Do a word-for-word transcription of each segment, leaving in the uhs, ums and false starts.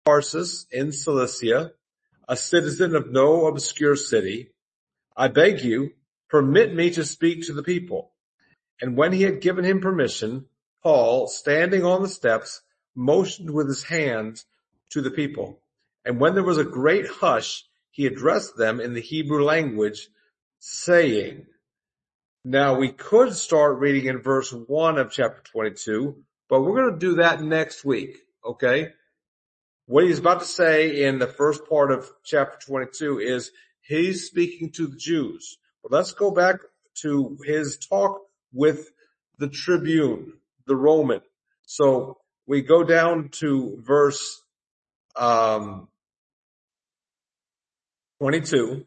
Tarsus in Cilicia, a citizen of no obscure city. I beg you, permit me to speak to the people. And when he had given him permission, Paul, standing on the steps, motioned with his hand to the people. And when there was a great hush, he addressed them in the Hebrew language, saying, now we could start reading in verse one of chapter twenty-two, but we're going to do that next week, okay? What he's about to say in the first part of chapter twenty-two is he's speaking to the Jews. Well, let's go back to his talk with the tribune, the Roman. So we go down to verse um, twenty-two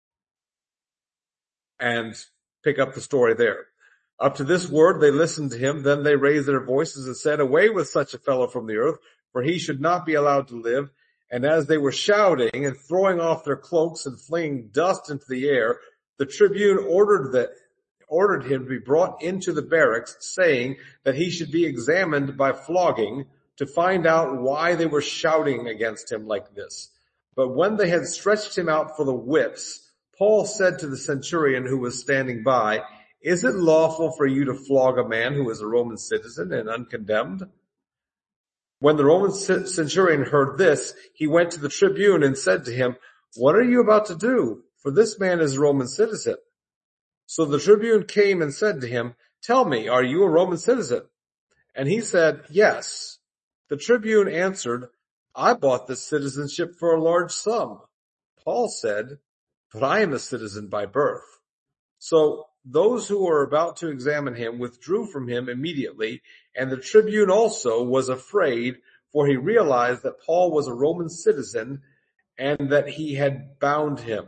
and pick up the story there. Up to this word they listened to him, then they raised their voices and said, away with such a fellow from the earth, for he should not be allowed to live. And as they were shouting and throwing off their cloaks and flinging dust into the air, the tribune ordered that ordered him to be brought into the barracks, saying that he should be examined by flogging to find out why they were shouting against him like this. But when they had stretched him out for the whips, Paul said to the centurion who was standing by, is it lawful for you to flog a man who is a Roman citizen and uncondemned? When the Roman centurion heard this, he went to the tribune and said to him, what are you about to do? For this man is a Roman citizen. So the tribune came and said to him, tell me, are you a Roman citizen? And he said, yes. The tribune answered, I bought this citizenship for a large sum. Paul said, but I am a citizen by birth. So those who were about to examine him withdrew from him immediately, and the tribune also was afraid, for he realized that Paul was a Roman citizen and that he had bound him.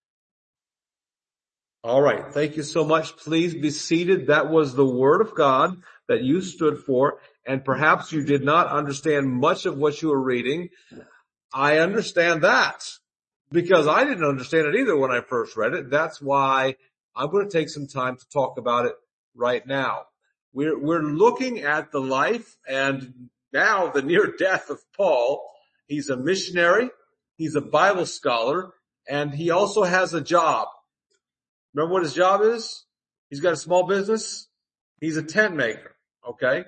All right. Thank you so much. Please be seated. That was the word of God that you stood for, and perhaps you did not understand much of what you were reading. I understand that because I didn't understand it either when I first read it. That's why I'm going to take some time to talk about it right now. We're, we're looking at the life and now the near death of Paul. He's a missionary. He's a Bible scholar, and he also has a job. Remember what his job is? He's got a small business. He's a tent maker. Okay.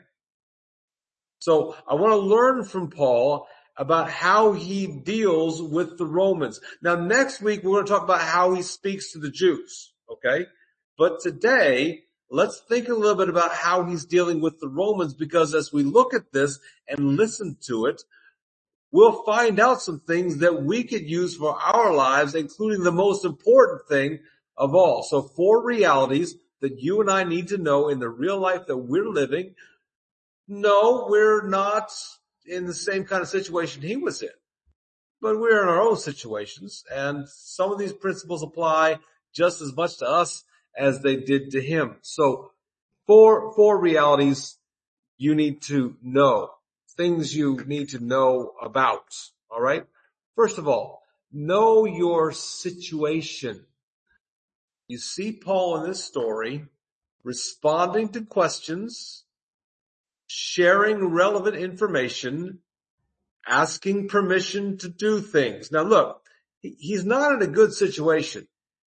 So I want to learn from Paul about how he deals with the Romans. Now next week we're going to talk about how he speaks to the Jews. Okay. But today let's think a little bit about how he's dealing with the Romans, because as we look at this and listen to it, we'll find out some things that we could use for our lives, including the most important thing of all. So four realities that you and I need to know in the real life that we're living. No, we're not in the same kind of situation he was in, but we're in our own situations, and some of these principles apply just as much to us as they did to him. So four, four realities you need to know, things you need to know about. All right. First of all, know your situation. You see Paul in this story responding to questions, sharing relevant information, asking permission to do things. Now look, he's not in a good situation.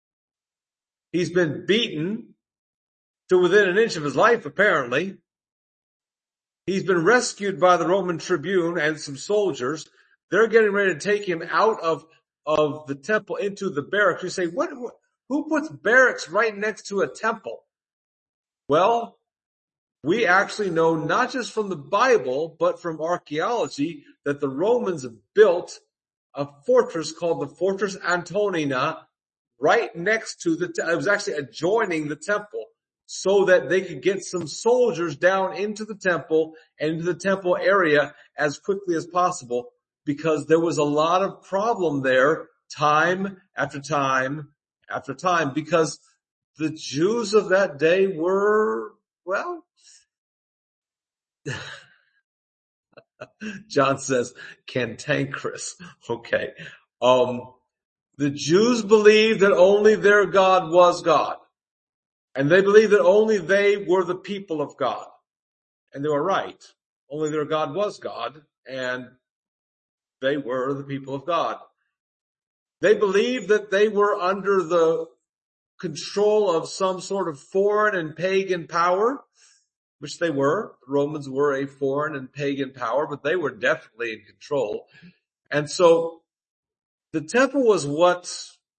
He's been beaten to within an inch of his life, apparently. He's been rescued by the Roman tribune and some soldiers. They're getting ready to take him out of, of the temple into the barracks. You say, what, what, who puts barracks right next to a temple? Well, we actually know not just from the Bible, but from archaeology that the Romans built a fortress called the Fortress Antonina right next to the, it was actually adjoining the temple, so that they could get some soldiers down into the temple and into the temple area as quickly as possible, because there was a lot of problem there time after time after time, because the Jews of that day were, well, John says cantankerous. Okay. Um, the Jews believed that only their God was God. And they believed that only they were the people of God. And they were right. Only their God was God. And they were the people of God. They believed that they were under the control of some sort of foreign and pagan power, which they were. The Romans were a foreign and pagan power, but they were definitely in control. And so the temple was what,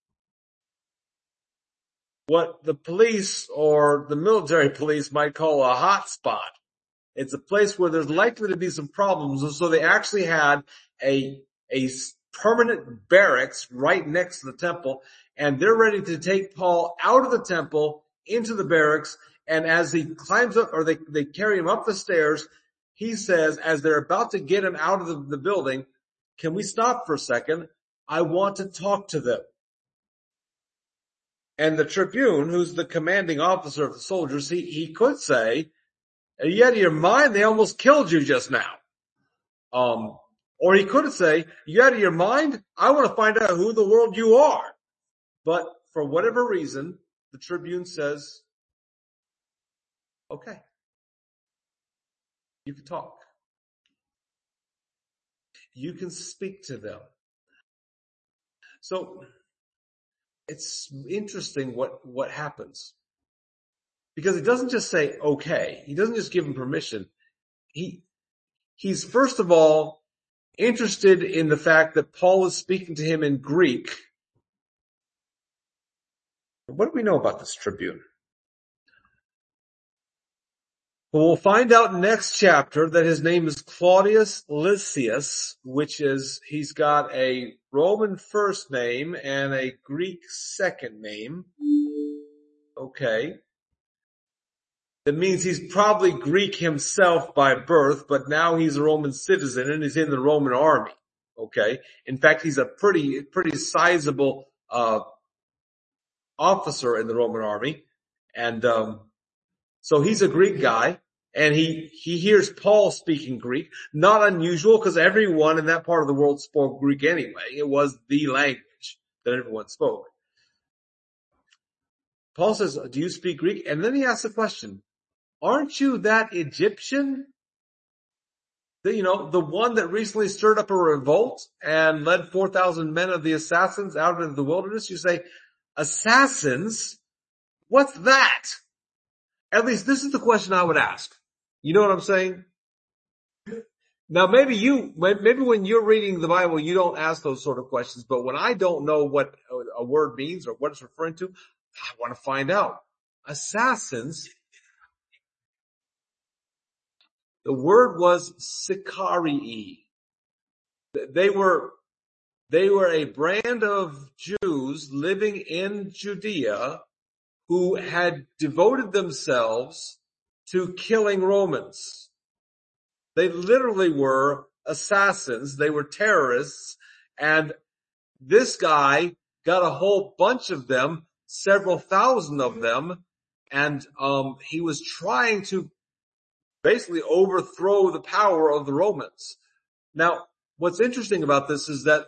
what the police or the military police might call a hot spot. It's a place where there's likely to be some problems. And so they actually had a, a permanent barracks right next to the temple, and they're ready to take Paul out of the temple into the barracks. And as he climbs up, or they, they carry him up the stairs, he says, as they're about to get him out of the, the building, can we stop for a second? I want to talk to them. And the tribune, who's the commanding officer of the soldiers, he, he could say, are you out of your mind? They almost killed you just now. Um, or he could say, you out of your mind? I want to find out who in the world you are. But for whatever reason, the tribune says, okay, you can talk. You can speak to them. So it's interesting what, what happens. Because he doesn't just say, okay. He doesn't just give him permission. He, he's first of all interested in the fact that Paul is speaking to him in Greek. What do we know about this tribune? Well, we'll find out next chapter that his name is Claudius Lysias, which is, he's got a Roman first name and a Greek second name. Okay. That means he's probably Greek himself by birth, but now he's a Roman citizen and he's in the Roman army. Okay. In fact, he's a pretty, pretty sizable, uh, officer in the Roman army. And, um, so he's a Greek guy, and he, he hears Paul speaking Greek. Not unusual, because everyone in that part of the world spoke Greek anyway. It was the language that everyone spoke. Paul says, do you speak Greek? And then he asks the question, aren't you that Egyptian? The, you know, the one that recently stirred up a revolt and led four thousand men of the assassins out into the wilderness? You say, assassins? What's that? At least this is the question I would ask. You know what I'm saying? Now maybe you, maybe when you're reading the Bible, you don't ask those sort of questions, but when I don't know what a word means or what it's referring to, I want to find out. Assassins, the word was Sicarii. They were, they were a brand of Jews living in Judea who had devoted themselves to killing Romans. They literally were assassins. They were terrorists. And this guy got a whole bunch of them, several thousand of them. And, um, he was trying to basically overthrow the power of the Romans. Now, what's interesting about this is that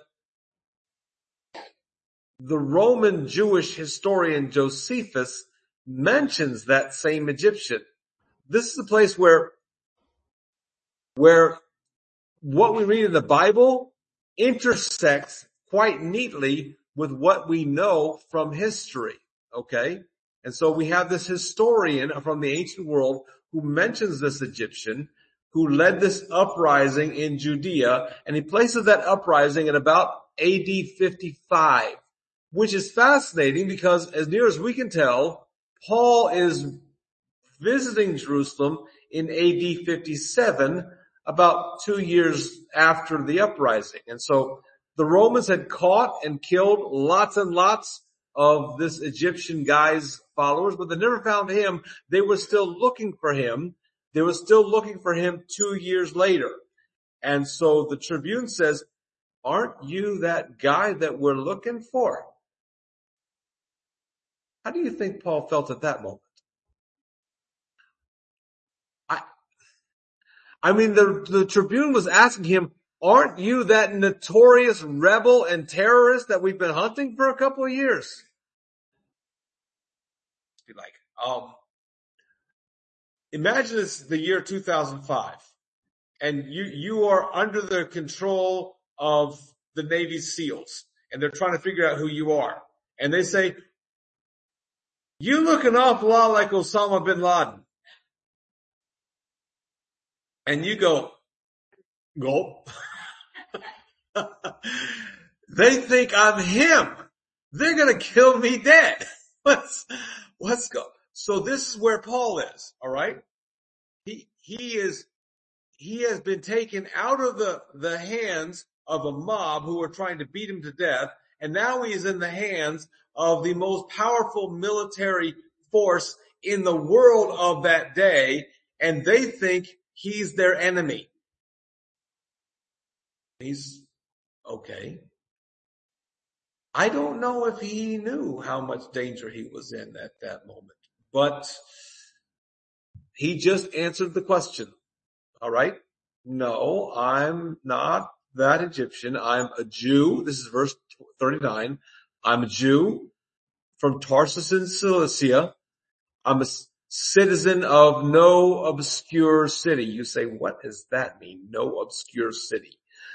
the Roman Jewish historian Josephus mentions that same Egyptian. This is the place where, where what we read in the Bible intersects quite neatly with what we know from history. Okay? And so we have this historian from the ancient world who mentions this Egyptian who led this uprising in Judea, and he places that uprising at about A D fifty-five. Which is fascinating because as near as we can tell, Paul is visiting Jerusalem in A D fifty-seven, about two years after the uprising. And so the Romans had caught and killed lots and lots of this Egyptian guy's followers, but they never found him. They were still looking for him. They were still looking for him two years later. And so the Tribune says, aren't you that guy that we're looking for? How do you think Paul felt at that moment? I, I mean, the, the Tribune was asking him, aren't you that notorious rebel and terrorist that we've been hunting for a couple of years? Be like, um, imagine it's the year two thousand five and you, you are under the control of the Navy SEALs, and they're trying to figure out who you are. And they say, you look an awful lot like Osama bin Laden. And you go, gulp. They think I'm him. They're going to kill me dead. Let's, let's go. So this is where Paul is, all right? He, he is, he has been taken out of the, the hands of a mob who are trying to beat him to death. And now he is in the hands of the most powerful military force in the world of that day. And they think he's their enemy. He's okay. I don't know if he knew how much danger he was in at that moment, but he just answered the question. All right. No, I'm not that Egyptian. I'm a Jew. This is verse thirty-nine. I'm a Jew from Tarsus in Cilicia. I'm a citizen of no obscure city. You say, what does that mean? No obscure city.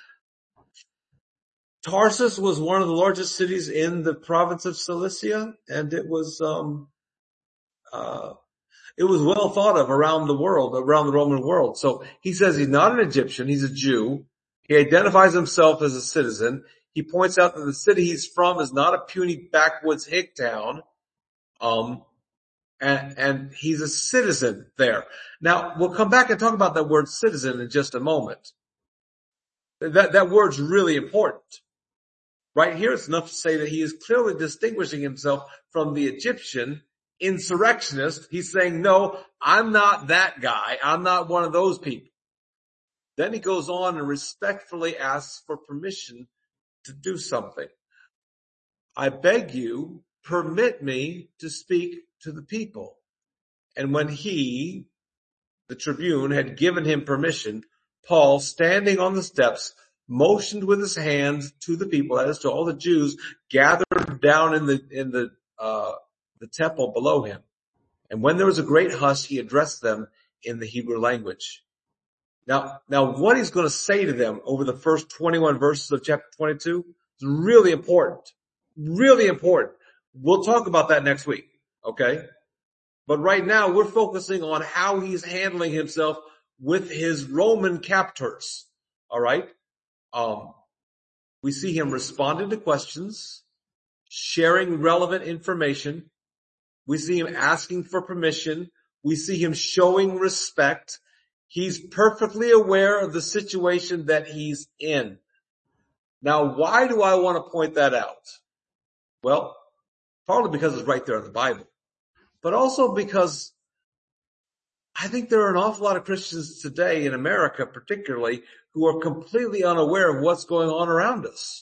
Tarsus was one of the largest cities in the province of Cilicia, and it was, um, uh, it was well thought of around the world, around the Roman world. So he says he's not an Egyptian, he's a Jew. He identifies himself as a citizen. He points out that the city he's from is not a puny backwoods hick town. Um, and, and he's a citizen there. Now, we'll come back and talk about that word citizen in just a moment. That, that word's really important. Right here, it's enough to say that he is clearly distinguishing himself from the Egyptian insurrectionist. He's saying, no, I'm not that guy. I'm not one of those people. Then he goes on and respectfully asks for permission to do something. I beg you, permit me to speak to the people. And when he, the tribune, had given him permission, Paul, standing on the steps, motioned with his hands to the people, that is to all the Jews gathered down in the, in the, uh, the temple below him. And when there was a great hush, he addressed them in the Hebrew language. Now, now what he's going to say to them over the first twenty-one verses of chapter twenty-two is really important. Really important. We'll talk about that next week. Okay. But right now we're focusing on how he's handling himself with his Roman captors. All right. Um, we see him responding to questions, sharing relevant information. We see him asking for permission. We see him showing respect. He's perfectly aware of the situation that he's in. Now, why do I want to point that out? Well, partly because it's right there in the Bible, but also because I think there are an awful lot of Christians today in America particularly who are completely unaware of what's going on around us.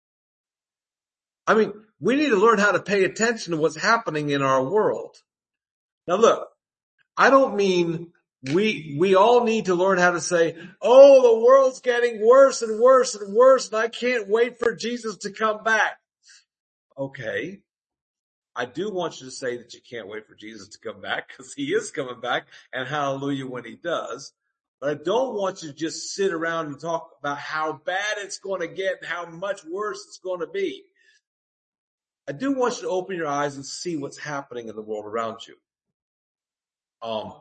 I mean, we need to learn how to pay attention to what's happening in our world. Now look, I don't mean we, we all need to learn how to say, oh, the world's getting worse and worse and worse and I can't wait for Jesus to come back. Okay. I do want you to say that you can't wait for Jesus to come back because he is coming back and hallelujah when he does. But I don't want you to just sit around and talk about how bad it's going to get and how much worse it's going to be. I do want you to open your eyes and see what's happening in the world around you. Um,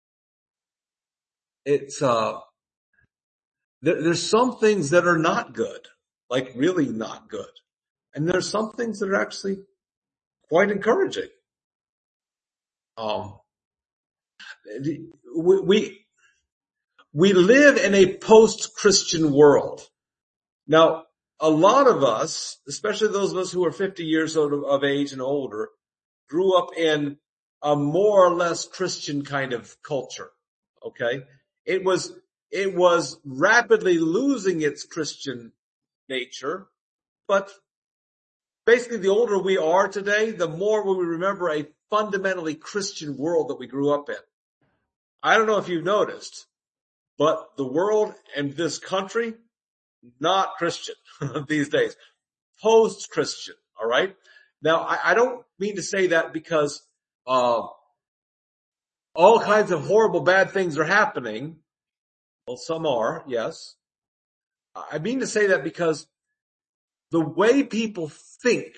it's, uh, there, there's some things that are not good, like really not good. And there's some things that are actually quite encouraging. Um, we, we, we live in a post-Christian world. Now, a lot of us, especially those of us who are fifty years old of age and older, grew up in a more or less Christian kind of culture. Okay. It was, it was rapidly losing its Christian nature, but basically the older we are today, the more we remember a fundamentally Christian world that we grew up in. I don't know if you've noticed, but the world and this country, not Christian these days. Post-Christian, all right? Now, I, I don't mean to say that because uh, all kinds of horrible bad things are happening. Well, some are, yes. I mean to say that because the way people think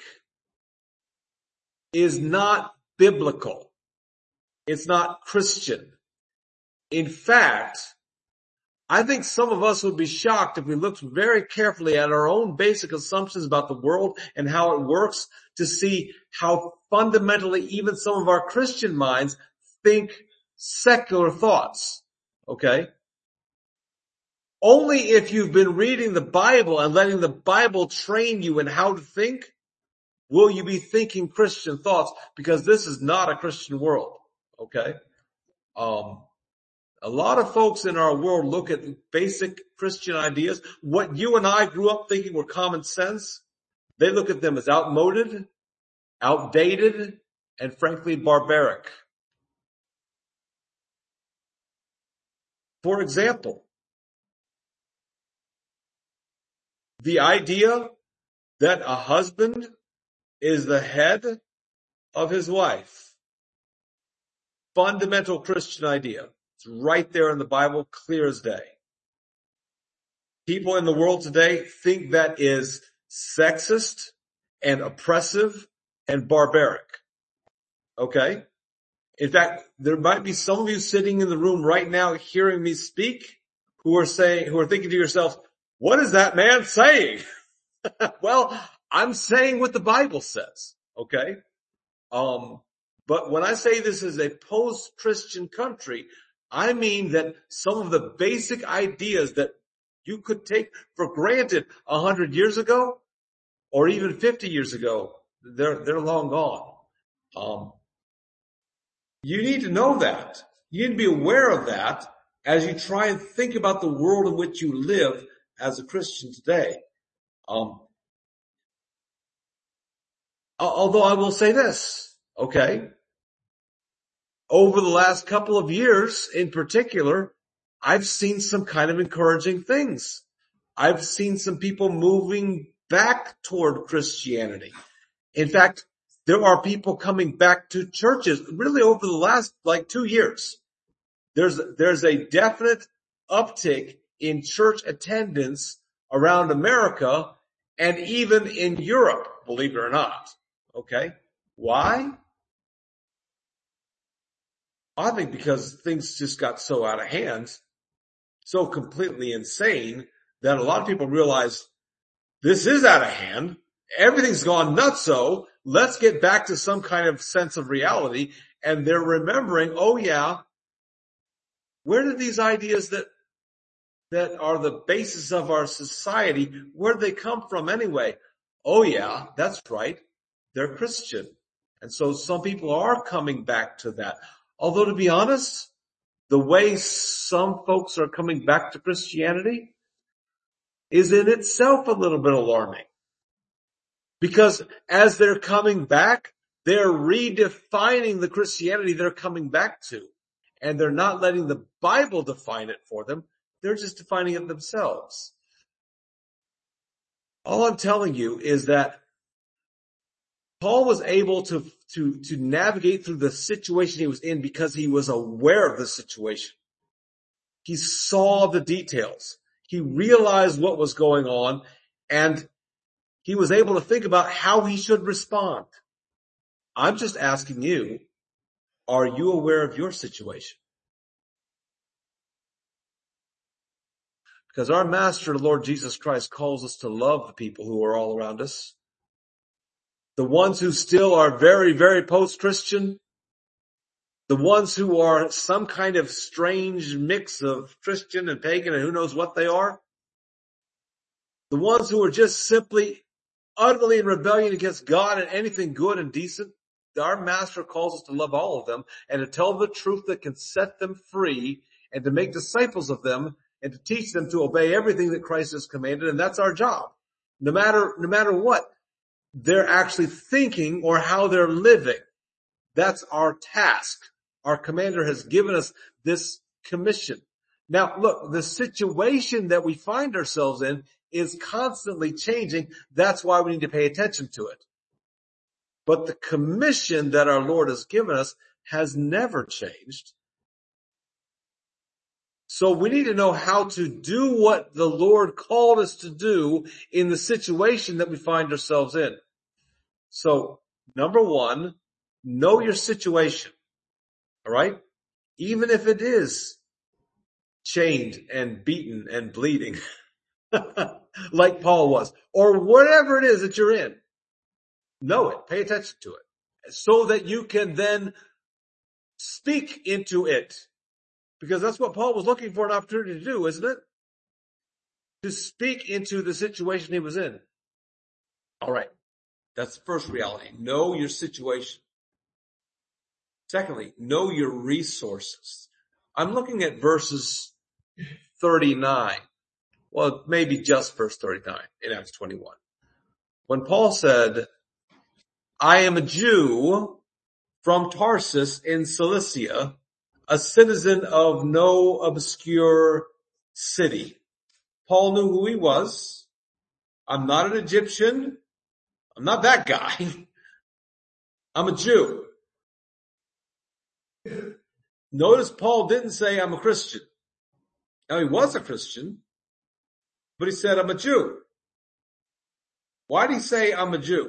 is not biblical. It's not Christian. In fact, I think some of us would be shocked if we looked very carefully at our own basic assumptions about the world and how it works to see how fundamentally even some of our Christian minds think secular thoughts. Okay? Only if you've been reading the Bible and letting the Bible train you in how to think will you be thinking Christian thoughts, because this is not a Christian world. Okay? Um, A lot of folks in our world look at basic Christian ideas. What you and I grew up thinking were common sense, they look at them as outmoded, outdated, and frankly barbaric. For example, the idea that a husband is the head of his wife. Fundamental Christian idea. It's right there in the Bible, clear as day. People in the world today think that is sexist and oppressive and barbaric. Okay? In fact, there might be some of you sitting in the room right now hearing me speak who are saying, who are thinking to yourselves, what is that man saying? Well, I'm saying what the Bible says. Okay? Um, but when I say this is a post-Christian country, I mean that some of the basic ideas that you could take for granted a hundred years ago or even fifty years ago, they're, they're long gone. Um, you need to know that. You need to be aware of that as you try and think about the world in which you live as a Christian today. Um, although I will say this, okay? Over the last couple of years in particular, I've seen some kind of encouraging things. I've seen some people moving back toward Christianity. In fact, there are people coming back to churches really over the last like two years. There's, there's a definite uptick in church attendance around America and even in Europe, believe it or not. Okay. Why? I think because things just got so out of hand, so completely insane, that a lot of people realize this is out of hand. Everything's gone nutso. Let's get back to some kind of sense of reality. And they're remembering, oh yeah, where did these ideas that, that are the basis of our society, where did they come from anyway? Oh yeah, that's right. They're Christian. And so some people are coming back to that. Although to be honest, the way some folks are coming back to Christianity is in itself a little bit alarming. Because as they're coming back, they're redefining the Christianity they're coming back to. And they're not letting the Bible define it for them. They're just defining it themselves. All I'm telling you is that Paul was able to, to, to navigate through the situation he was in because he was aware of the situation. He saw the details. He realized what was going on, and he was able to think about how he should respond. I'm just asking you, are you aware of your situation? Because our Master, the Lord Jesus Christ, calls us to love the people who are all around us. The ones who still are very, very post-Christian. The ones who are some kind of strange mix of Christian and pagan and who knows what they are. The ones who are just simply utterly in rebellion against God and anything good and decent. Our Master calls us to love all of them and to tell the truth that can set them free and to make disciples of them and to teach them to obey everything that Christ has commanded. And that's our job. No matter, no matter what they're actually thinking or how they're living. That's our task. Our commander has given us this commission. Now, look, the situation that we find ourselves in is constantly changing. That's why we need to pay attention to it. But the commission that our Lord has given us has never changed. So we need to know how to do what the Lord called us to do in the situation that we find ourselves in. So, number one, know your situation. All right? Even if it is chained and beaten and bleeding, like Paul was, or whatever it is that you're in, know it, pay attention to it, so that you can then speak into it. Because that's what Paul was looking for an opportunity to do, isn't it? To speak into the situation he was in. All right. That's the first reality. Know your situation. Secondly, know your resources. I'm looking at verses thirty-nine. Well, maybe just verse thirty-nine in Acts twenty-one. When Paul said, I am a Jew from Tarsus in Cilicia, a citizen of no obscure city. Paul knew who he was. I'm not an Egyptian. I'm not that guy. I'm a Jew. Notice Paul didn't say I'm a Christian. Now he was a Christian, but he said I'm a Jew. Why did he say I'm a Jew?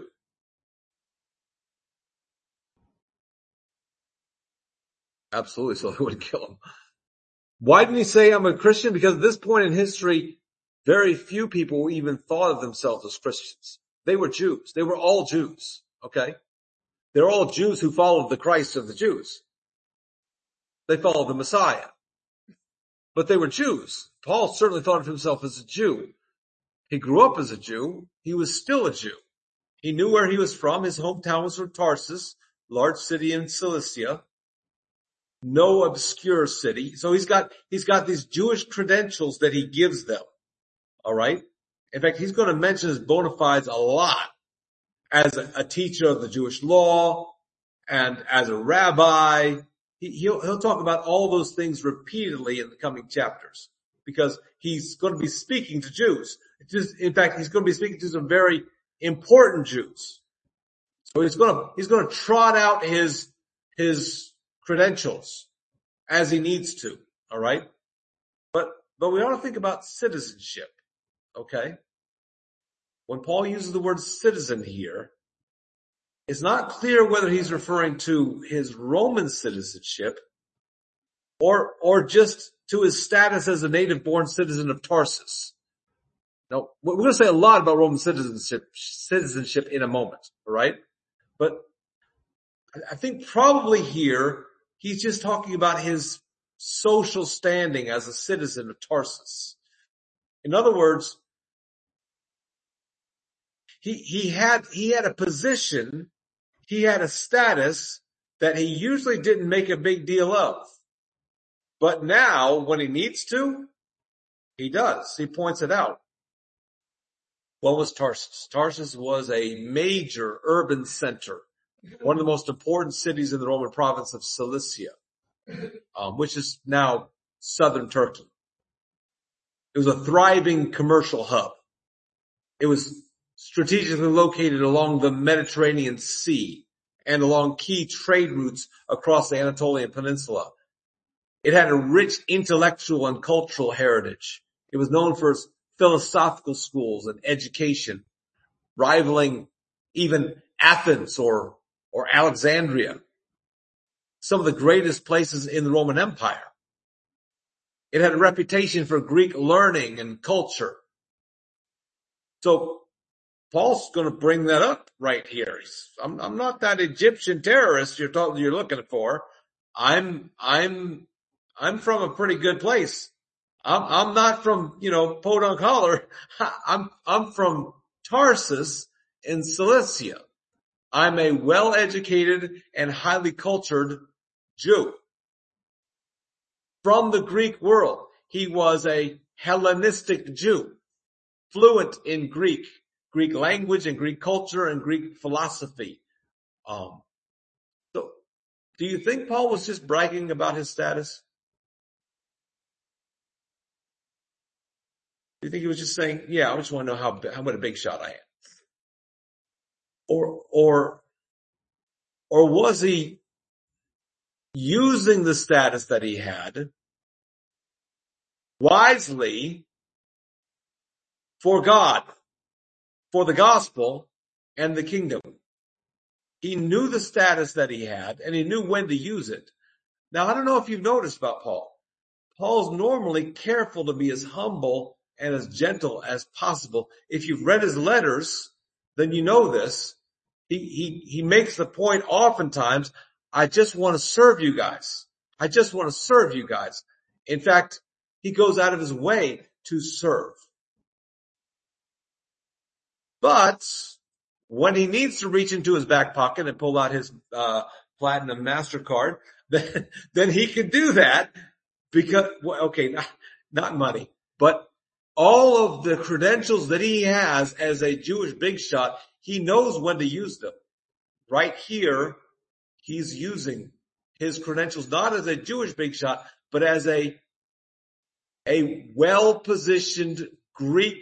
Absolutely, so they wouldn't kill him. Why didn't he say I'm a Christian? Because at this point in history, very few people even thought of themselves as Christians. They were Jews. They were all Jews. Okay? They're all Jews who followed the Christ of the Jews. They followed the Messiah. But they were Jews. Paul certainly thought of himself as a Jew. He grew up as a Jew. He was still a Jew. He knew where he was from. His hometown was from Tarsus, large city in Cilicia. No obscure city. So he's got, he's got these Jewish credentials that he gives them. All right. In fact, he's going to mention his bona fides a lot as a, a teacher of the Jewish law and as a rabbi. He, he'll, he'll talk about all those things repeatedly in the coming chapters because he's going to be speaking to Jews. Just, in fact, he's going to be speaking to some very important Jews. So he's going to, he's going to trot out his, his credentials as he needs to. All right. But, but we ought to think about citizenship. Okay. When Paul uses the word citizen here, it's not clear whether he's referring to his Roman citizenship or, or just to his status as a native born citizen of Tarsus. Now, we're going to say a lot about Roman citizenship, citizenship in a moment. All right. But I think probably here he's just talking about his social standing as a citizen of Tarsus. In other words, he, he had, he had a position, he had a status that he usually didn't make a big deal of. But now, when he needs to, he does. He points it out. What was Tarsus? Tarsus was a major urban center, one of the most important cities in the Roman province of Cilicia, um, which is now southern Turkey. It was a thriving commercial hub. It was strategically located along the Mediterranean Sea and along key trade routes across the Anatolian Peninsula. It had a rich intellectual and cultural heritage. It was known for its philosophical schools and education, rivaling even Athens or, or Alexandria, some of the greatest places in the Roman Empire. It had a reputation for Greek learning and culture. So Paul's going to bring that up right here. He's, I'm, I'm not that Egyptian terrorist you're talking, you're looking for. I'm, I'm, I'm from a pretty good place. I'm, I'm not from, you know, Podunk Holler. I'm, I'm from Tarsus in Cilicia. I'm a well-educated and highly cultured Jew. From the Greek world, he was a Hellenistic Jew, fluent in Greek, Greek language and Greek culture and Greek philosophy. Um, so do you think Paul was just bragging about his status? Do you think he was just saying, yeah, I just want to know how, how much a big shot I am? Or, or, or was he using the status that he had wisely for God, for the gospel and the kingdom. He knew the status that he had, and he knew when to use it. Now, I don't know if you've noticed about Paul. Paul's normally careful to be as humble and as gentle as possible. If you've read his letters, then you know this. He, he, he makes the point oftentimes, I just want to serve you guys. I just want to serve you guys. In fact, he goes out of his way to serve. But when he needs to reach into his back pocket and pull out his uh platinum MasterCard, then, then he can do that because, well, okay, not, not money, but all of the credentials that he has as a Jewish big shot, he knows when to use them. Right here, he's using his credentials not as a Jewish big shot, but as a, a well-positioned Greek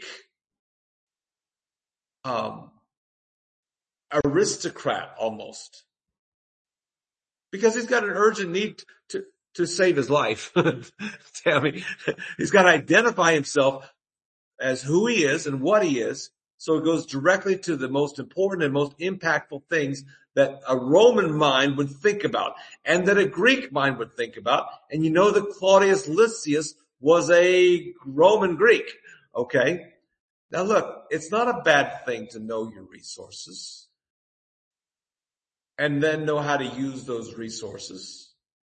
um aristocrat almost. Because he's got an urgent need to, to save his life. I mean, he's got to identify himself as who he is and what he is. So it goes directly to the most important and most impactful things that a Roman mind would think about and that a Greek mind would think about. And you know that Claudius Lysias was a Roman Greek. Okay. Now look, it's not a bad thing to know your resources and then know how to use those resources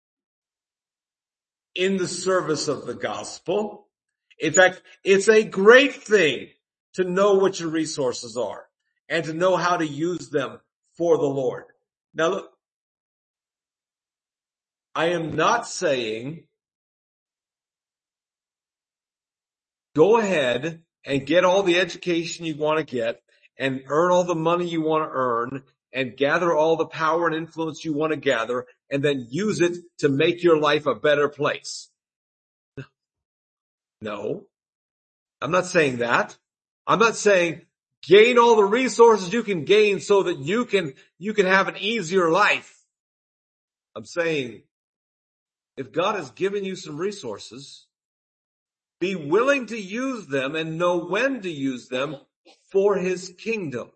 in the service of the gospel. In fact, it's a great thing to know what your resources are and to know how to use them for the Lord. Now look, I am not saying go ahead and get all the education you want to get and earn all the money you want to earn and gather all the power and influence you want to gather and then use it to make your life a better place. No, I'm not saying that. I'm not saying gain all the resources you can gain so that you can, you can have an easier life. I'm saying if God has given you some resources, be willing to use them and know when to use them for his kingdom.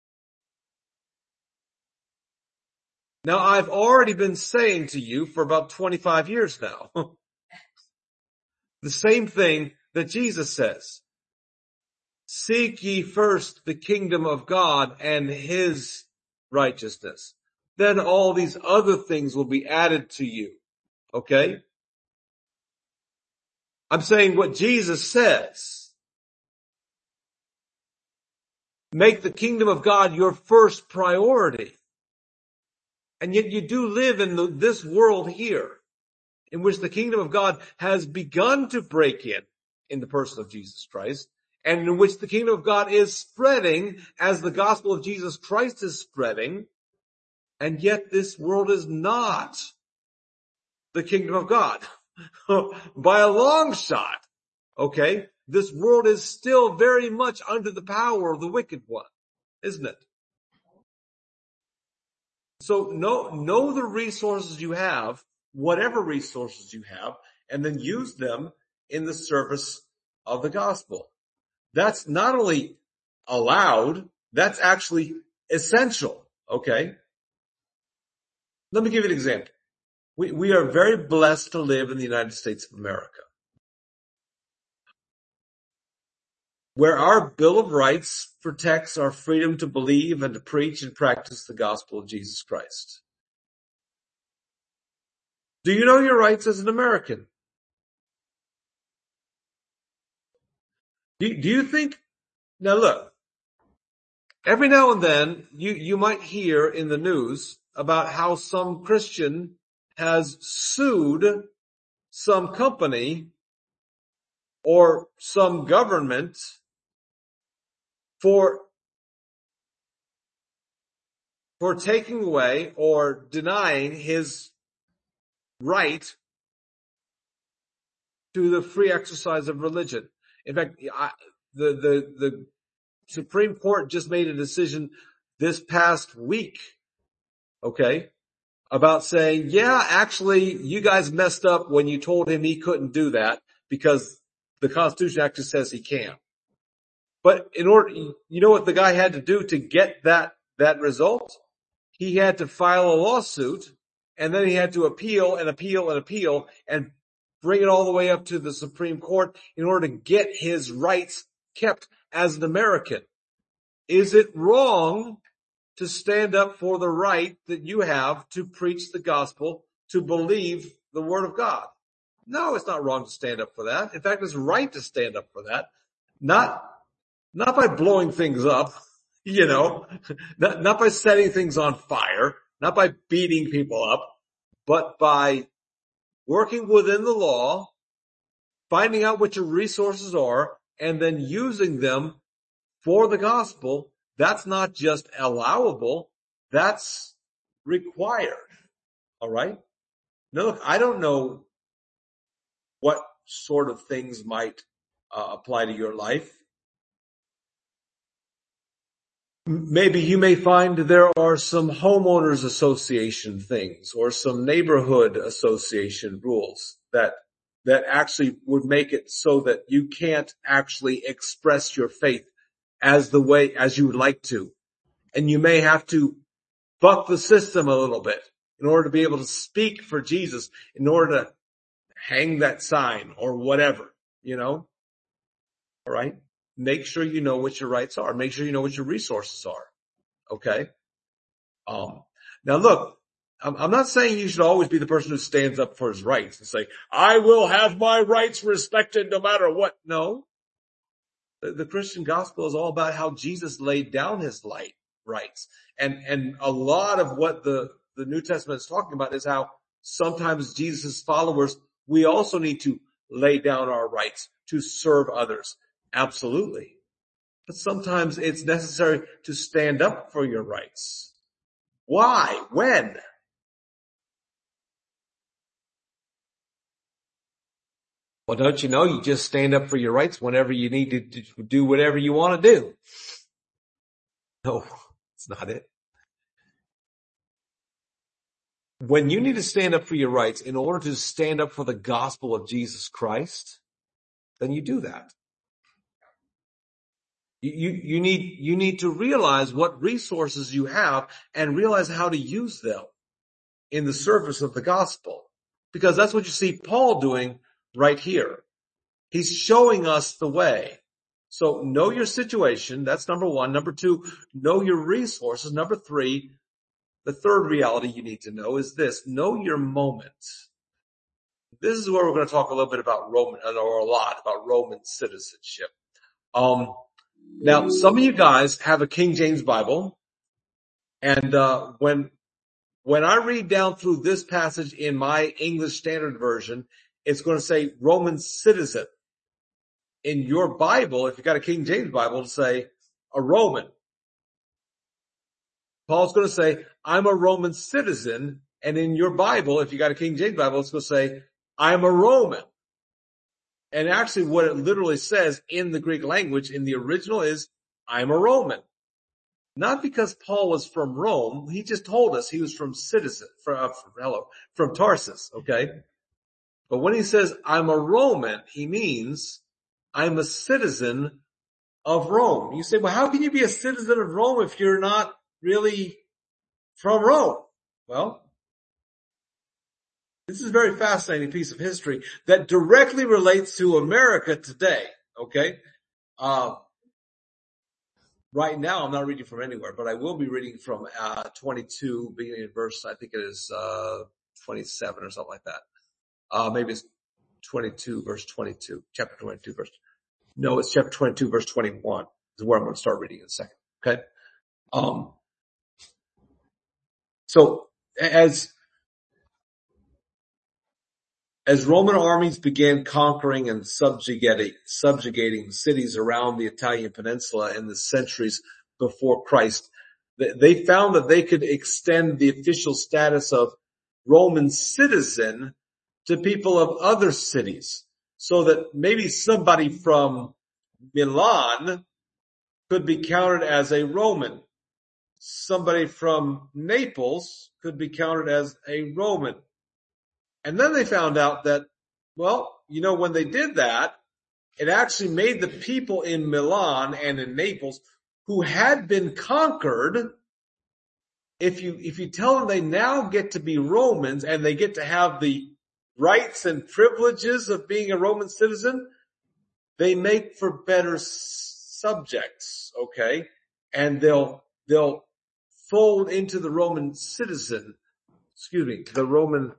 Now, I've already been saying to you for about twenty-five years now, the same thing that Jesus says. Seek ye first the kingdom of God and his righteousness. Then all these other things will be added to you. Okay? I'm saying what Jesus says. Make the kingdom of God your first priority. And yet you do live in the, this world here in which the kingdom of God has begun to break in, in the person of Jesus Christ, and in which the kingdom of God is spreading as the gospel of Jesus Christ is spreading. And yet this world is not the kingdom of God by a long shot. Okay. This world is still very much under the power of the wicked one, isn't it? So know, know the resources you have, whatever resources you have, and then use them in the service of the gospel. That's not only allowed, that's actually essential. Okay. Let me give you an example. We, we are very blessed to live in the United States of America, where our Bill of Rights protects our freedom to believe and to preach and practice the gospel of Jesus Christ. Do you know your rights as an American? Do, do you think, now look, every now and then you, you might hear in the news about how some Christian has sued some company or some government for, for taking away or denying his right to the free exercise of religion. In fact, I, the, the, the Supreme Court just made a decision this past week, okay, about saying, yeah, actually, you guys messed up when you told him he couldn't do that because the Constitution actually says he can. But in order, you know what the guy had to do to get that, that result? He had to file a lawsuit, and then he had to appeal and appeal and appeal and bring it all the way up to the Supreme Court in order to get his rights kept as an American. Is it wrong to stand up for the right that you have to preach the gospel, to believe the word of God? No, it's not wrong to stand up for that. In fact, it's right to stand up for that. Not, not by blowing things up, you know, not, not by setting things on fire, not by beating people up, but by working within the law, finding out what your resources are, and then using them for the gospel. That's not just allowable, that's required. All right? Now look, I don't know what sort of things might uh, apply to your life. Maybe you may find there are some homeowners association things or some neighborhood association rules that that actually would make it so that you can't actually express your faith as the way, as you would like to. And you may have to buck the system a little bit in order to be able to speak for Jesus, in order to hang that sign or whatever, you know? All right? Make sure you know what your rights are. Make sure you know what your resources are. Okay? Um, now look, I'm, I'm not saying you should always be the person who stands up for his rights and say, I will have my rights respected no matter what. No. The, the Christian gospel is all about how Jesus laid down his light, rights. And, and a lot of what the, the New Testament is talking about is how sometimes Jesus' followers, we also need to lay down our rights to serve others. Absolutely. But sometimes it's necessary to stand up for your rights. Why? When? Well, don't you know you just stand up for your rights whenever you need to do whatever you want to do? No, it's not it. When you need to stand up for your rights in order to stand up for the gospel of Jesus Christ, then you do that. You, you need, you need to realize what resources you have and realize how to use them in the service of the gospel. Because that's what you see Paul doing right here. He's showing us the way. So know your situation. That's number one. Number two, know your resources. Number three, the third reality you need to know is this. Know your moment. This is where we're going to talk a little bit about Roman, or a lot about Roman citizenship. Um, Now, some of you guys have a King James Bible, and uh when when I read down through this passage in my English Standard Version, it's going to say Roman citizen. In your Bible, if you've got a King James Bible, it'll say a Roman. Paul's going to say, I'm a Roman citizen, and in your Bible, if you got a King James Bible, it's going to say, I'm a Roman. And actually what it literally says in the Greek language in the original is, I'm a Roman. Not because Paul was from Rome. He just told us he was from citizen, from, uh, from, hello, from Tarsus, okay? But when he says, I'm a Roman, he means I'm a citizen of Rome. You say, well, how can you be a citizen of Rome if you're not really from Rome? Well, this is a very fascinating piece of history that directly relates to America today, okay? Uh, right now I'm not reading from anywhere, but I will be reading from uh twenty-two, beginning in verse, I think it is uh twenty-seven or something like that. Uh maybe it's twenty-two, verse twenty-two, chapter twenty-two, verse, no, it's chapter twenty-two, verse twenty-one is where I'm going to start reading in a second, okay? Um, so as As Roman armies began conquering and subjugating, subjugating cities around the Italian peninsula in the centuries before Christ, they found that they could extend the official status of Roman citizen to people of other cities, so that maybe somebody from Milan could be counted as a Roman. Somebody from Naples could be counted as a Roman. And then they found out that, well, you know, when they did that, it actually made the people in Milan and in Naples who had been conquered, if you, if you tell them they now get to be Romans and they get to have the rights and privileges of being a Roman citizen, they make for better subjects, okay? And they'll, they'll fold into the Roman citizen, excuse me, the Roman,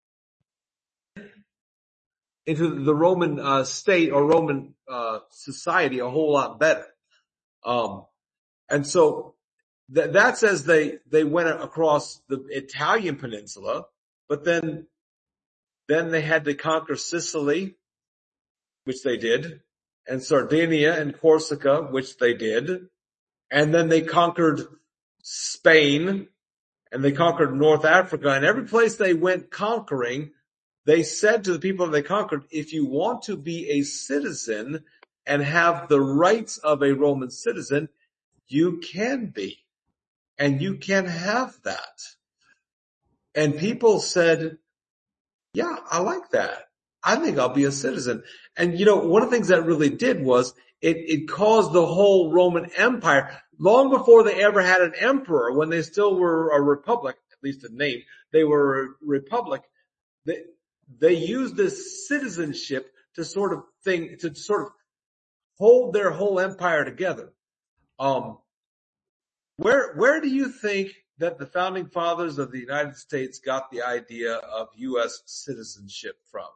into the Roman, uh, state or Roman, uh, society a whole lot better. Um, and so th- that's as they, they went across the Italian peninsula, but then, then they had to conquer Sicily, which they did, and Sardinia and Corsica, which they did. And then they conquered Spain, and they conquered North Africa, and every place they went conquering, they said to the people that they conquered, if you want to be a citizen and have the rights of a Roman citizen, you can be. And you can have that. And people said, yeah, I like that. I think I'll be a citizen. And you know, one of the things that really did was it, it caused the whole Roman Empire, long before they ever had an emperor, when they still were a republic, at least in name, they were a republic. They, they used this citizenship to sort of thing, to sort of hold their whole empire together. Um, where, where do you think that the founding fathers of the United States got the idea of U S citizenship from?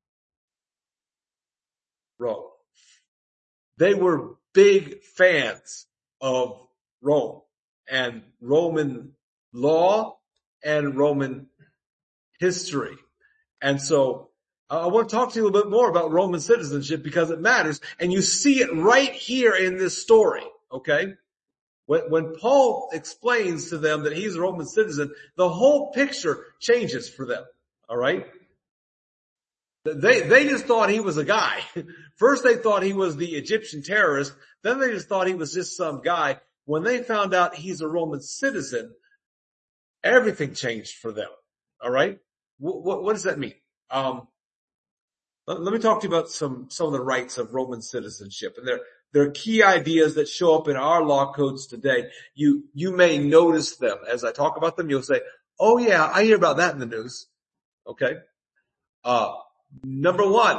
Rome. They were big fans of Rome and Roman law and Roman history. And so I want to talk to you a little bit more about Roman citizenship because it matters. And you see it right here in this story, okay? When, when Paul explains to them that he's a Roman citizen, the whole picture changes for them, all right? They, they just thought he was a guy. First they thought he was the Egyptian terrorist. Then they just thought he was just some guy. When they found out he's a Roman citizen, everything changed for them. All right. What, what, what does that mean? Um, let, let me talk to you about some, some of the rights of Roman citizenship. And there, there are key ideas that show up in our law codes today. You, you may notice them as I talk about them. You'll say, oh yeah, I hear about that in the news. Okay. Uh, Number one,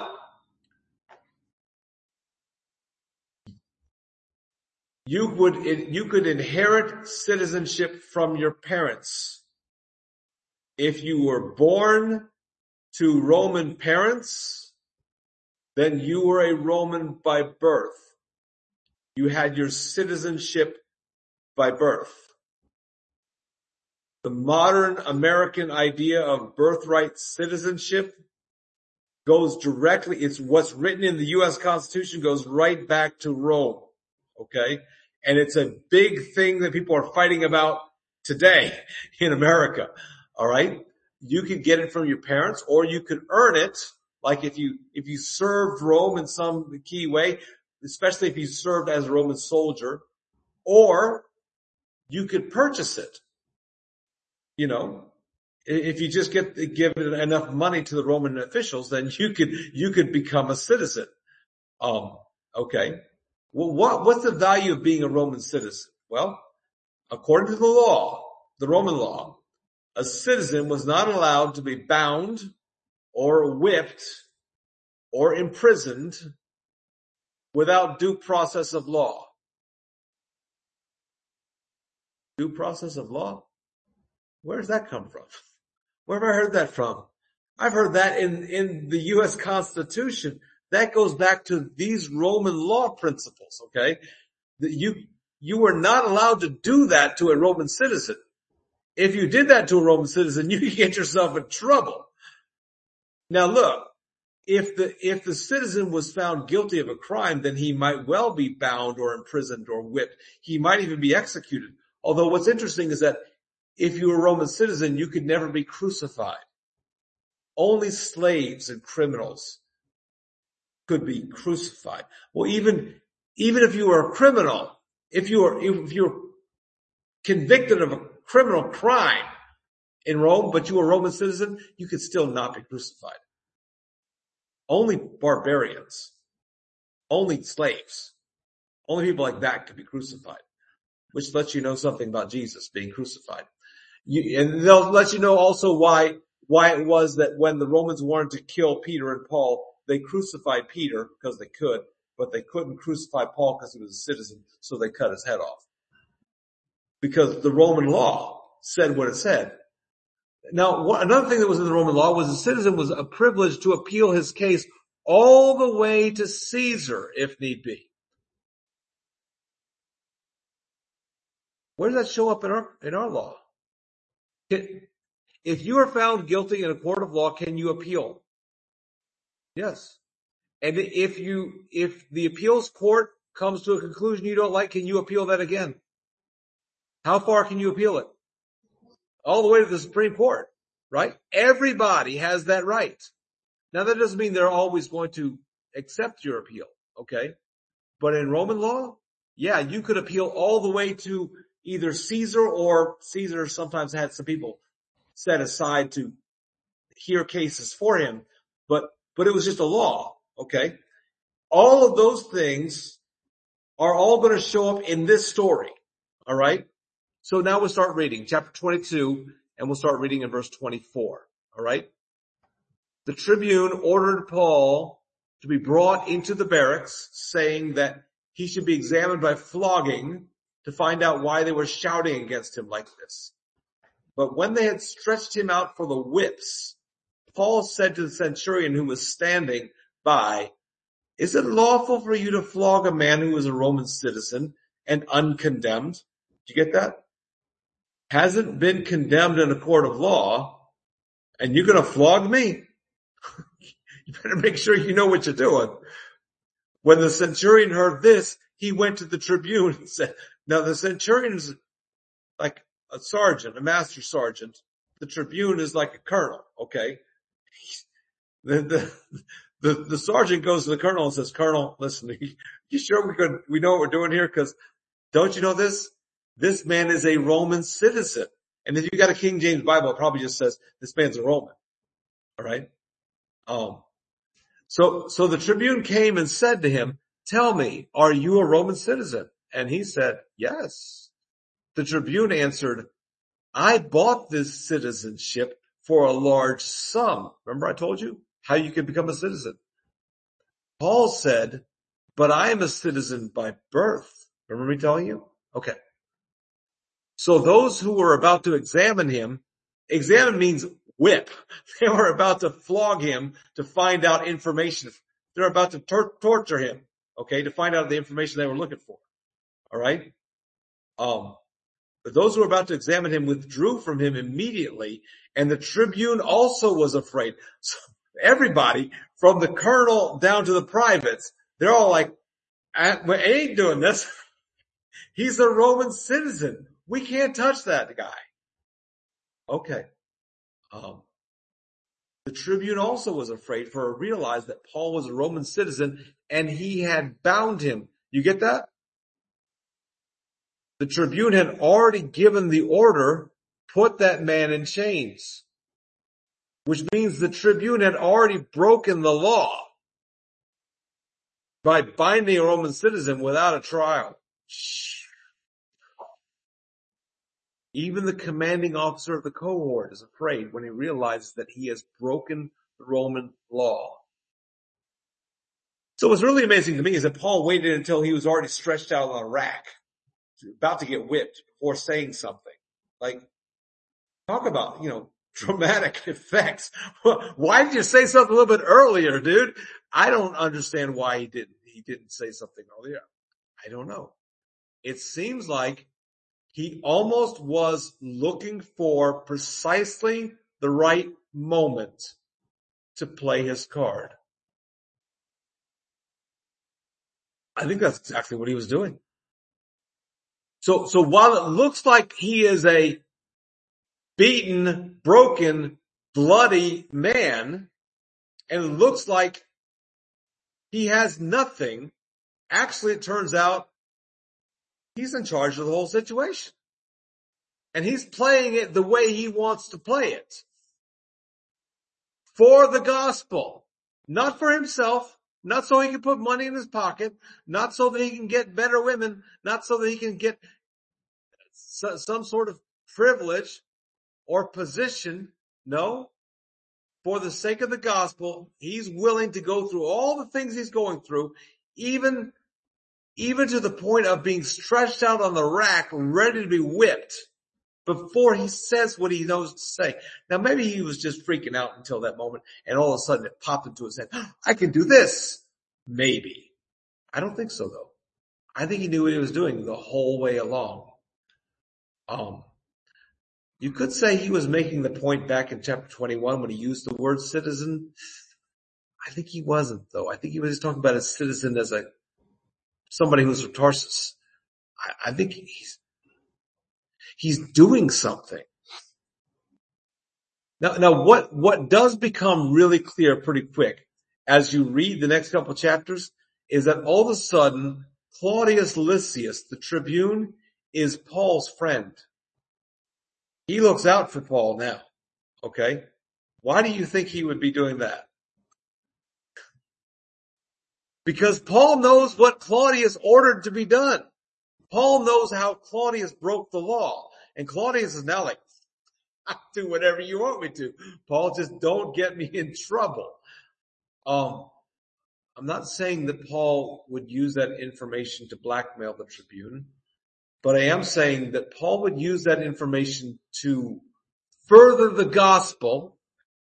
you would, you could inherit citizenship from your parents. If you were born to Roman parents, then you were a Roman by birth. You had your citizenship by birth. The modern American idea of birthright citizenship goes directly, it's what's written in the U S Constitution goes right back to Rome. Okay. And it's a big thing that people are fighting about today in America. All right. You could get it from your parents or you could earn it. Like if you, if you served Rome in some key way, especially if you served as a Roman soldier, or you could purchase it. You know, if you just get, give enough money to the Roman officials, then you could, you could become a citizen. Um, okay. Well, what, what's the value of being a Roman citizen? Well, according to the law, the Roman law, a citizen was not allowed to be bound or whipped or imprisoned without due process of law. Due process of law? Where does that come from? Where have I heard that from? I've heard that in, in the U S Constitution. That goes back to these Roman law principles, okay? That you, you were not allowed to do that to a Roman citizen. If you did that to a Roman citizen, you could get yourself in trouble. Now look, if the, if the citizen was found guilty of a crime, then he might well be bound or imprisoned or whipped. He might even be executed. Although what's interesting is that if you were a Roman citizen, you could never be crucified. Only slaves and criminals could be crucified. Well, even, even if you were a criminal, if you were, if you were convicted of a criminal crime in Rome, but you were a Roman citizen, you could still not be crucified. Only barbarians Only slaves, only people like that could be crucified, which lets you know something about Jesus being crucified. You, and they'll let you know also why, why it was that when the Romans wanted to kill Peter and Paul, they crucified Peter because they could, but they couldn't crucify Paul because he was a citizen, so they cut his head off. Because the Roman law said what it said. Now, what, another thing that was in the Roman law was a citizen was a privilege to appeal his case all the way to Caesar if need be. Where does that show up in our, in our law? If you are found guilty in a court of law, can you appeal? Yes. And if you, if the appeals court comes to a conclusion you don't like, can you appeal that again? How far can you appeal it? All the way to the Supreme Court, right? Everybody has that right. Now that doesn't mean they're always going to accept your appeal, okay? But in Roman law, yeah, you could appeal all the way to either Caesar, or Caesar sometimes had some people set aside to hear cases for him, but, but it was just a law, okay? All of those things are all going to show up in this story, all right? So now we'll start reading chapter twenty-two, and we'll start reading in verse twenty-four, all right? The tribune ordered Paul to be brought into the barracks, saying that he should be examined by flogging to find out why they were shouting against him like this. But when they had stretched him out for the whips, Paul said to the centurion who was standing by, "Is it lawful for you to flog a man who is a Roman citizen and uncondemned?" Did you get that? Hasn't been condemned in a court of law, and you're going to flog me? You better make sure you know what you're doing. When the centurion heard this, he went to the tribune and said, now the centurion is like a sergeant, a master sergeant. The tribune is like a colonel, okay? The, the, the, the sergeant goes to the colonel and says, "Colonel, listen, you sure we could, we know what we're doing here? Cause don't you know this? This man is a Roman citizen." And if you got a King James Bible, it probably just says, this man's a Roman. All right. Um, so, so the tribune came and said to him, "Tell me, are you a Roman citizen?" And he said, "Yes." The tribune answered, "I bought this citizenship for a large sum." Remember I told you how you can become a citizen. Paul said, "But I am a citizen by birth." Remember me telling you? Okay. So those who were about to examine him, examine means whip. They were about to flog him to find out information. They're about to tor- torture him, okay, to find out the information they were looking for. All right? Um, but those who were about to examine him withdrew from him immediately, and the tribune also was afraid. So everybody, from the colonel down to the privates, they're all like, "We ain't doing this. He's a Roman citizen. We can't touch that guy." Okay. Um, the tribune also was afraid, for he realized that Paul was a Roman citizen and he had bound him. You get that? The tribune had already given the order, "Put that man in chains," which means the tribune had already broken the law by binding a Roman citizen without a trial. Even the commanding officer of the cohort is afraid when he realizes that he has broken the Roman law. So what's really amazing to me is that Paul waited until he was already stretched out on a rack, about to get whipped, before saying something. Like, talk about, you know, dramatic effects. Why did you say something a little bit earlier, dude? I don't understand why he didn't, he didn't say something earlier. I don't know. It seems like he almost was looking for precisely the right moment to play his card. I think that's exactly what he was doing. So, so while it looks like he is a beaten, broken, bloody man, and it looks like he has nothing, actually it turns out he's in charge of the whole situation. And he's playing it the way he wants to play it. For the gospel. Not for himself, not so he can put money in his pocket, not so that he can get better women, not so that he can get some sort of privilege or position. No, for the sake of the gospel, he's willing to go through all the things he's going through, even, even to the point of being stretched out on the rack, ready to be whipped, before he says what he knows to say. Now maybe he was just freaking out until that moment, and all of a sudden it popped into his head, I can do this. Maybe. I don't think so though. I think he knew what he was doing the whole way along. Um, you could say he was making the point back in chapter twenty-one when he used the word citizen. I think he wasn't though. I think he was just talking about a citizen as a, somebody who's from Tarsus. I, I think he's, he's doing something. Now, now what, what does become really clear pretty quick as you read the next couple of chapters is that all of a sudden Claudius Lysias, the tribune, is Paul's friend. He looks out for Paul now. Okay. Why do you think he would be doing that? Because Paul knows what Claudius ordered to be done. Paul knows how Claudius broke the law. And Claudius is now like, I'll do whatever you want me to. Paul, just don't get me in trouble. Um, I'm not saying that Paul would use that information to blackmail the tribune, but I am saying that Paul would use that information to further the gospel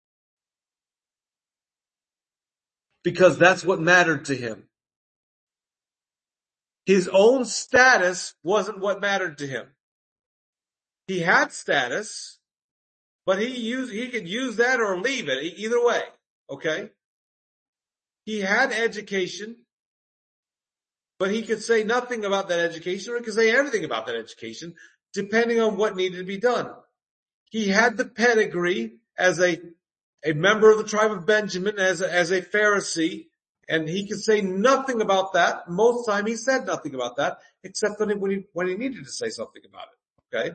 because that's what mattered to him. His own status wasn't what mattered to him. He had status, but he used, he could use that or leave it, either way. Okay? He had education, but he could say nothing about that education, or he could say everything about that education, depending on what needed to be done. He had the pedigree as a, a member of the tribe of Benjamin, as a, as a Pharisee, and he could say nothing about that. Most of the time he said nothing about that, except when he, when he needed to say something about it. Okay?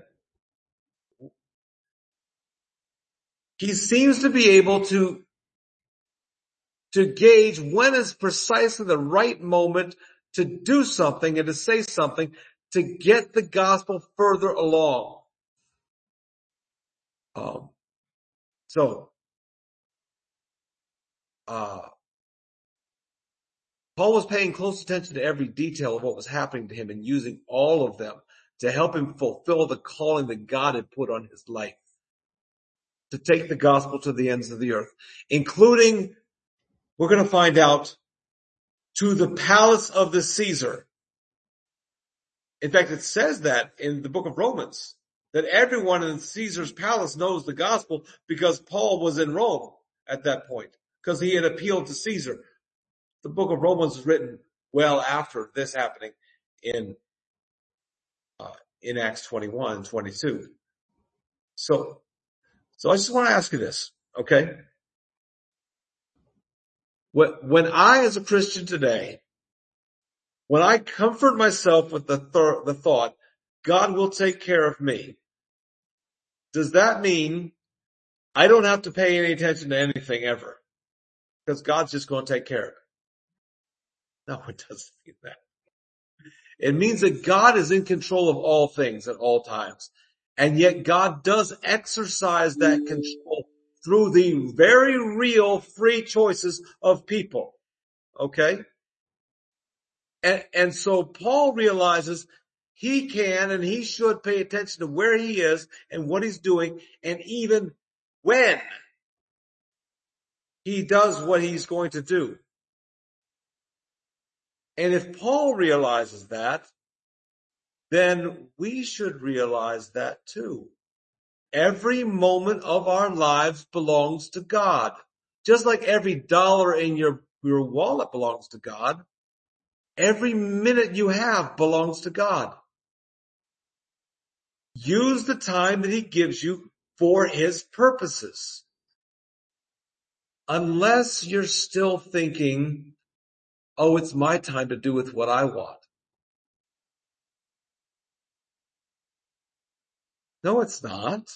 He seems to be able to, to gauge when is precisely the right moment to do something and to say something to get the gospel further along. Um, so, uh, Paul was paying close attention to every detail of what was happening to him and using all of them to help him fulfill the calling that God had put on his life, to take the gospel to the ends of the earth, including, we're going to find out, to the palace of the Caesar. In fact, it says that in the book of Romans, that everyone in Caesar's palace knows the gospel because Paul was in Rome at that point, because he had appealed to Caesar. The book of Romans was written well after this happening in, uh, in Acts twenty-one and twenty-two. So, so I just want to ask you this, okay? When I, as a Christian today, when I comfort myself with the, th- the thought, God will take care of me, does that mean I don't have to pay any attention to anything ever? Because God's just going to take care of it. No, it doesn't mean that. It means that God is in control of all things at all times. And yet God does exercise that control through the very real free choices of people. Okay? And, and so Paul realizes he can and he should pay attention to where he is and what he's doing, and even when he does what he's going to do. And if Paul realizes that, then we should realize that too. Every moment of our lives belongs to God. Just like every dollar in your, your wallet belongs to God, every minute you have belongs to God. Use the time that he gives you for his purposes. Unless you're still thinking, oh, it's my time to do with what I want. No, it's not.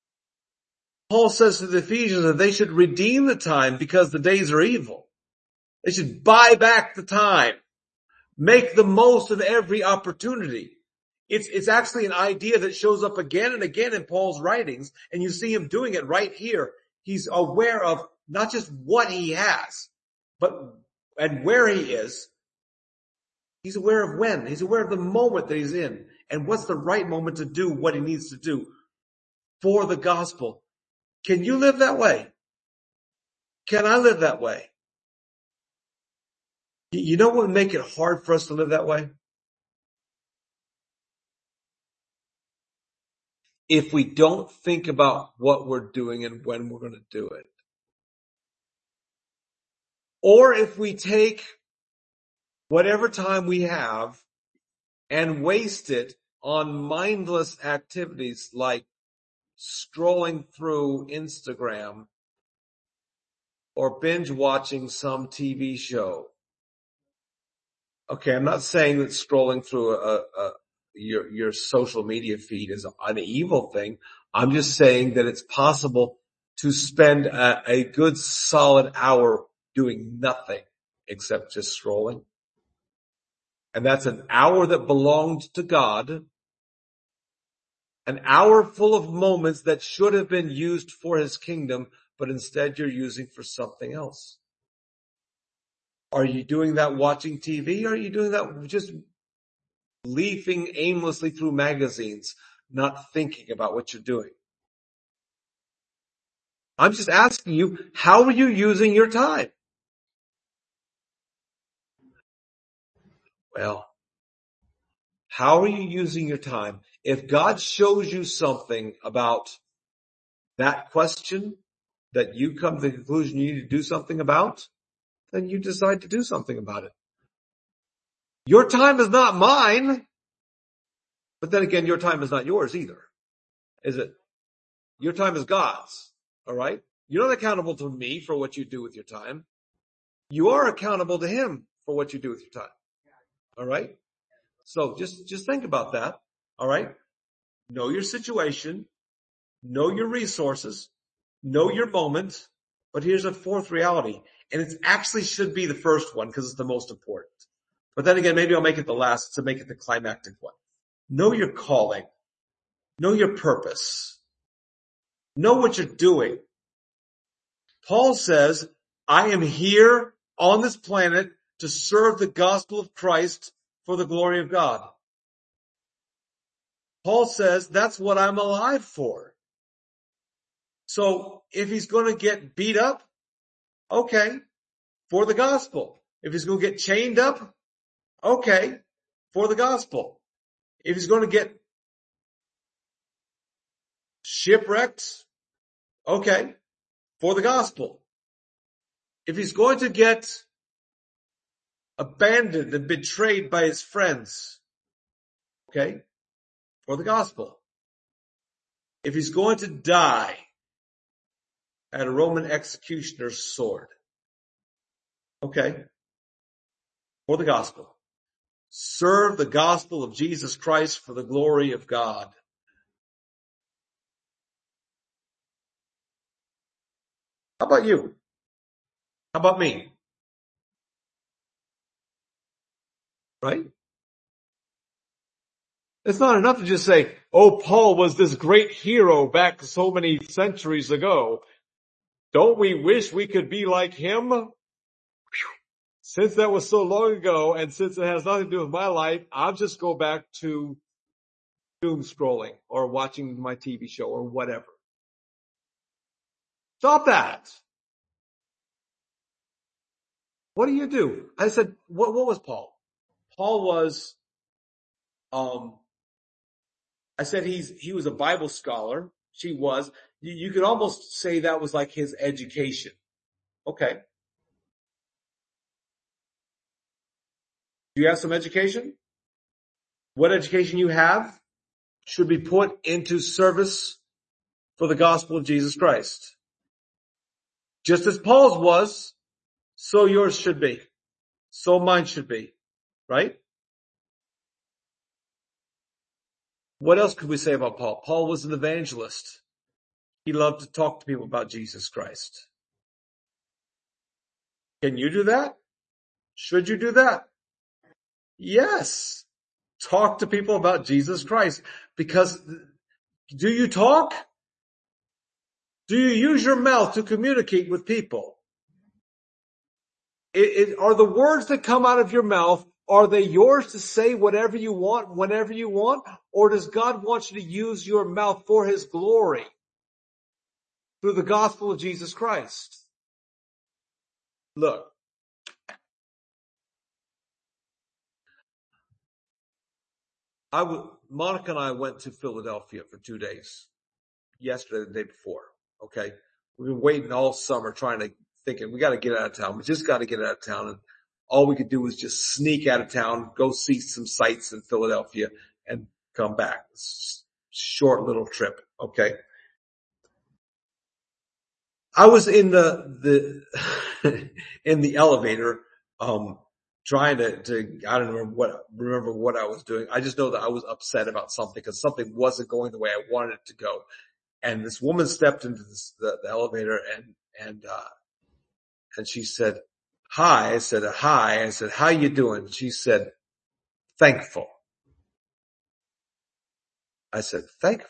Paul says to the Ephesians that they should redeem the time because the days are evil. They should buy back the time. Make the most of every opportunity. It's, it's actually an idea that shows up again and again in Paul's writings, and you see him doing it right here. He's aware of not just what he has, but, and where he is. He's aware of when. He's aware of the moment that he's in, and what's the right moment to do what he needs to do for the gospel. Can you live that way? Can I live that way? You know what would make it hard for us to live that way? If we don't think about what we're doing and when we're going to do it. Or if we take whatever time we have and waste it on mindless activities like scrolling through Instagram or binge watching some T V show. Okay, I'm not saying that scrolling through a, a your, your social media feed is an evil thing. I'm just saying that it's possible to spend a, a good solid hour doing nothing except just scrolling. And that's an hour that belonged to God. An hour full of moments that should have been used for his kingdom, but instead you're using for something else. Are you doing that watching T V? Or are you doing that just leafing aimlessly through magazines, not thinking about what you're doing? I'm just asking you, how are you using your time? Well, how are you using your time? If God shows you something about that question that you come to the conclusion you need to do something about, then you decide to do something about it. Your time is not mine, but then again, your time is not yours either, is it? Your time is God's, all right? You're not accountable to me for what you do with your time. You are accountable to him for what you do with your time, all right? So just, just think about that, all right? Know your situation, know your resources, know your moment, but here's a fourth reality, and it actually should be the first one because it's the most important. But then again, maybe I'll make it the last to make it the climactic one. Know your calling. Know your purpose. Know what you're doing. Paul says, I am here on this planet to serve the gospel of Christ for the glory of God. Paul says that's what I'm alive for. So if he's going to get beat up, okay, for the gospel. If he's going to get chained up, okay, for the gospel. If he's going to get shipwrecked, okay, for the gospel. If he's going to get abandoned and betrayed by his friends, okay, for the gospel. If he's going to die at a Roman executioner's sword, okay, for the gospel. Serve the gospel of Jesus Christ for the glory of God. How about you? How about me? Right? It's not enough to just say, oh, Paul was this great hero back so many centuries ago. Don't we wish we could be like him? Whew. Since that was so long ago, and since it has nothing to do with my life, I'll just go back to doom scrolling or watching my T V show or whatever. Stop that. What do you do? I said, what, what was Paul? Paul was, um, I said he's, he was a Bible scholar. She was. You, you could almost say that was like his education. Okay. Do you have some education? What education you have should be put into service for the gospel of Jesus Christ. Just as Paul's was, so yours should be. So mine should be. Right? What else could we say about Paul? Paul was an evangelist. He loved to talk to people about Jesus Christ. Can you do that? Should you do that? Yes. Talk to people about Jesus Christ. Because do you talk? Do you use your mouth to communicate with people? It, it, are the words that come out of your mouth, are they yours to say whatever you want, whenever you want? Or does God want you to use your mouth for His glory through the gospel of Jesus Christ? Look, I w- Monica and I went to Philadelphia for two days. Yesterday, the day before. Okay. We've been waiting all summer trying to thinking we got to get out of town. We just got to get out of town. And all we could do was just sneak out of town, go see some sights in Philadelphia and come back. It's a short little trip. Okay. I was in the, the, in the elevator, um, trying to, to, I don't remember what, remember what I was doing. I just know that I was upset about something because something wasn't going the way I wanted it to go. And this woman stepped into this, the, the elevator and, and, uh, and she said, hi. I said, hi. I said, how you doing? She said, thankful. I said, thankful.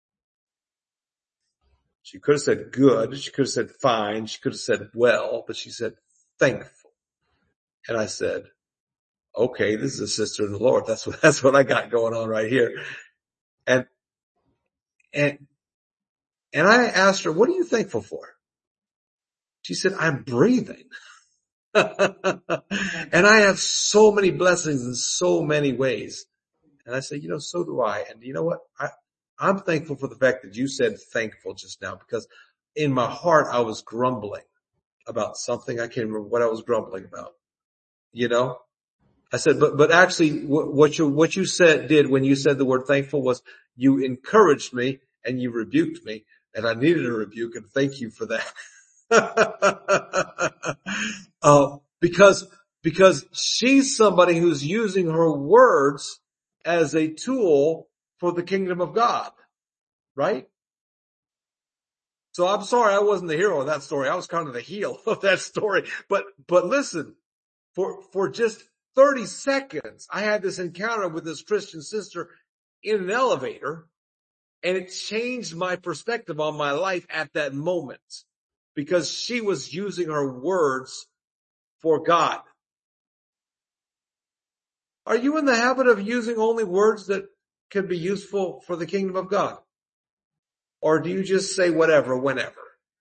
She could have said good. She could have said fine. She could have said well, but she said thankful. And I said, okay, this is a sister in the Lord. That's what, that's what I got going on right here. And, and, and I asked her, what are you thankful for? She said, I'm breathing. And I have so many blessings in so many ways. And I said, you know, so do I. And you know what? I, I'm thankful for the fact that you said thankful just now, because in my heart, I was grumbling about something. I can't remember what I was grumbling about. You know, I said, but, but actually what you, what you said did when you said the word thankful was you encouraged me and you rebuked me, and I needed a rebuke, and thank you for that. uh, because, because she's somebody who's using her words as a tool for the kingdom of God, right? So I'm sorry I wasn't the hero of that story. I was kind of the heel of that story. But, but listen, for, for just thirty seconds, I had this encounter with this Christian sister in an elevator, and it changed my perspective on my life at that moment, because she was using her words for God. Are you in the habit of using only words that can be useful for the kingdom of God? Or do you just say whatever, whenever?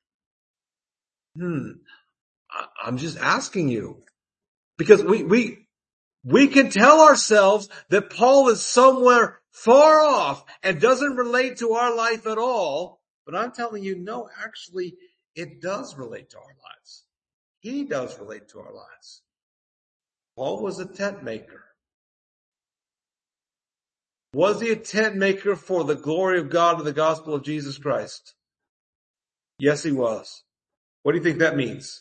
Hmm. I'm just asking you, because we, we, we can tell ourselves that Paul is somewhere far off and doesn't relate to our life at all. But I'm telling you, no, actually, it does relate to our lives. He does relate to our lives. Paul was a tent maker. Was he a tent maker for the glory of God and the gospel of Jesus Christ? Yes, he was. What do you think that means?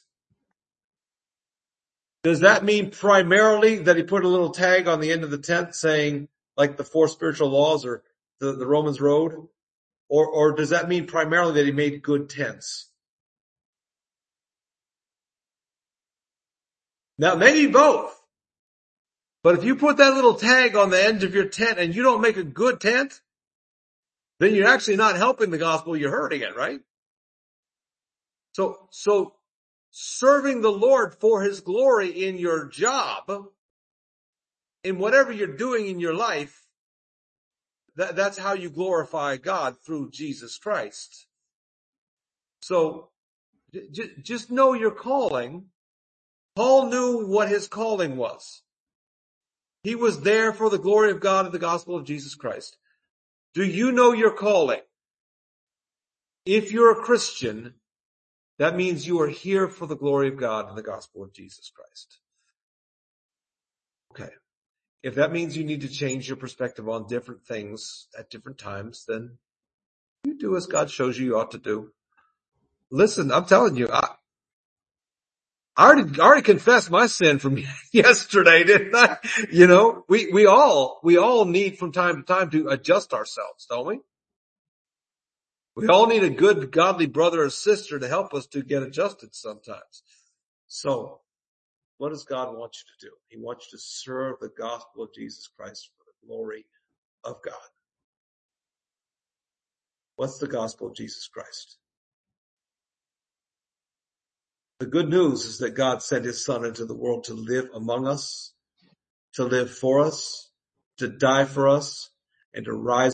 Does that mean primarily that he put a little tag on the end of the tent saying, like the four spiritual laws or the, the Romans road? Or, or does that mean primarily that he made good tents? Now, maybe both. But if you put that little tag on the end of your tent and you don't make a good tent, then you're actually not helping the gospel, you're hurting it, right? So, so serving the Lord for His glory in your job, in whatever you're doing in your life, that, that's how you glorify God, through Jesus Christ. So j- just know your calling. Paul knew what his calling was. He was there for the glory of God and the gospel of Jesus Christ. Do you know your calling? If you're a Christian, that means you are here for the glory of God and the gospel of Jesus Christ. Okay. If that means you need to change your perspective on different things at different times, then you do as God shows you you ought to do. Listen, I'm telling you, I, I already, I already confessed my sin from yesterday, didn't I? You know, we, we all, we all need from time to time to adjust ourselves, don't we? We all need a good, godly brother or sister to help us to get adjusted sometimes. So, What does God want you to do? He wants you to serve the gospel of Jesus Christ for the glory of God. What's the gospel of Jesus Christ? The good news is that God sent his son into the world to live among us, to live for us, to die for us, and to rise